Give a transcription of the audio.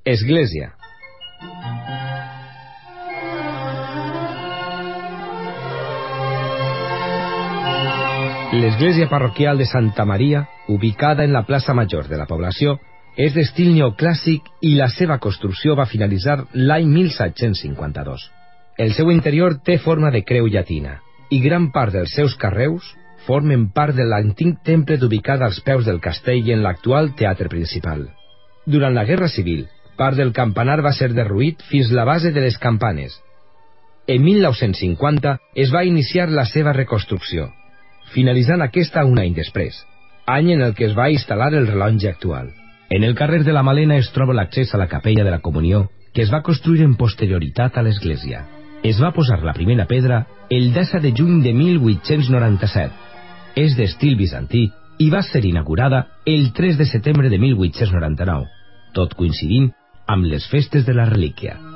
Església. L'església parroquial de Santa Maria, ubicada en la plaça Major de la població, és d'estil neoclàssic i la seva construcció va finalitzar l'any 1752. El seu interior té forma de creu llatina i gran part dels seus carreus formen part de l'antic temple ubicat als peus del castell en l'actual teatre principal. Durant la Guerra Civil, part del campanar va ser derruït fins la base de les campanes. En 1950 es va iniciar la seva reconstrucció, finalitzant aquesta un any després, any en el que es va instal·lar el rellotge actual. En el carrer de la Malena es troba l'accés a la capella de la Comunió, que es va construir en posterioritat a l'església. Es va posar la primera pedra el 10 de juny de 1897. És d'estil bizantí i va ser inaugurada el 3 de setembre de 1899, tot coincidint amb les festes de la relíquia.